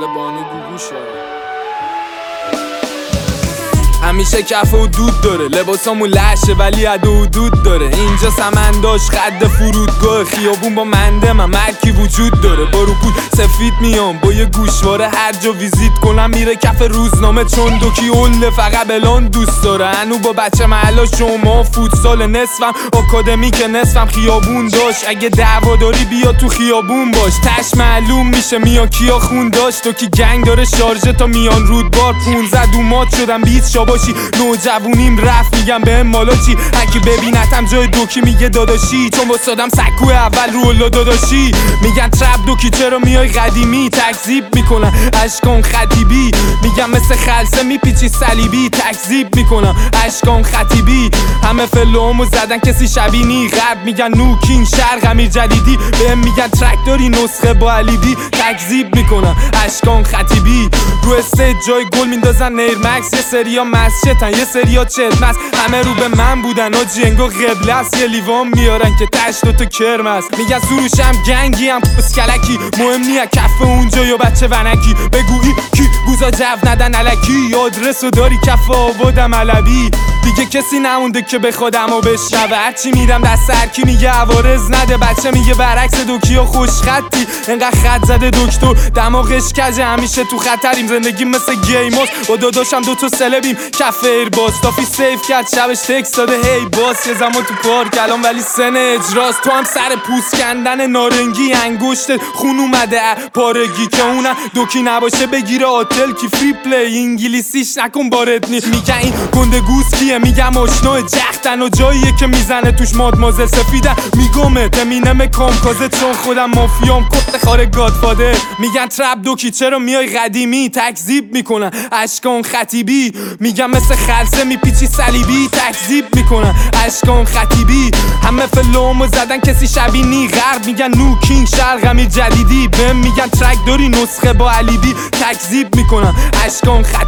بانو گوگوشه. همیشه کف و دود داره، لباسامون لشه ولی عد و حدود داره. اینجا سمنداش خد فرودگاه، خیابون با منده من مرکی وجود داره. با روپول سفید میام با یه گوشواره، هر جا ویزیت کنم میره کف روزنامه. چون دوکی اله فقط بلان دوست داره. هنو با بچه محلا شما فوتسال، نصفم آکادمیک نصفم خیابون داشت. اگه دعوا داری بیا تو خیابون باش، تش معلوم میشه میان کیا خون داشت. دوکی گنگ داره شارژه تا میان رودبار، 15 دومات شدم 20 شاباشی. نوجوونیم رفت میگم بهم مالا چی، هرکی ببینتم جای دوکی میگه داداشی. چون واسادم سکو اول رو الا داداشی. میگن ترپ دوکی چرا میای قدیمی، تکذیب میکنن اشکان خطیبی. میگم مثل خلصه میپیچی صلیبی، تکذیب میکنم اشکان خطیبی. همه فلومو زدن کسی شبینی، غرب میگن نوکین شرق امیر جدیدی. بهم میگن ترک داری نسخه با علیبی، تکذیب میکنم اشکان خطیبی. رو استیج جای گل میندازن نیرمکس، یه سریا مسجدن یه سریا چلمس. همه رو به من بودن و جنگو قبله است، یه لیوان میارن که تش دوتا کرم است. میگن سروشم گنگی هم پسکلکی، مهم نیه کف اونجا یا بچه ونکی. بگویی کی گوزا جو ندن علکی، آدرسو داری کف آبادم علبی. دیگه کسی نمونده که بخوادم و بشنوه، هرچی میدم دست هرکی میگه عوارض نده. بچه میگه برعکس دوکیا خوش خطی، انقدر خط زده دکتر دماغش کجه. همیشه تو خطریم، زندگی مثل گیماست. با داداشم دوتا سلبیم کف ایرباز. تافی سیف کرد شبش تکس داده هی باس. یه زمان تو پارک الان ولی سن اجراست. تو هم سر پوست کندن نارنگی، انگشت خون اومده پارگی. که اونم دوکی نباشه بگیره آتل کی فری پلی. انگلیسیش نکن باردنی. میگن این گنده گوز کیه، میگم آشناه جختن و جاییه که میزنه توش مادمازل سفیدن. میگم تمینم کامکازه چون خودم مافیام کت خاره گادفادر. میگن ترپ دوکی چرا میای قدیمی، تکذیب میکنن اشکان خطیبی. میگم مثل خلصه میپیچی صلیبی، تکذیب میکنن اشکان خطیبی. همه فلومو زدن کسی شبینی، غرب میگن نوکینگ شرق امیر جدیدی. بهم میگن ترک داری نسخه با علیبی، تکذیب میکنن اشکان خطیبی.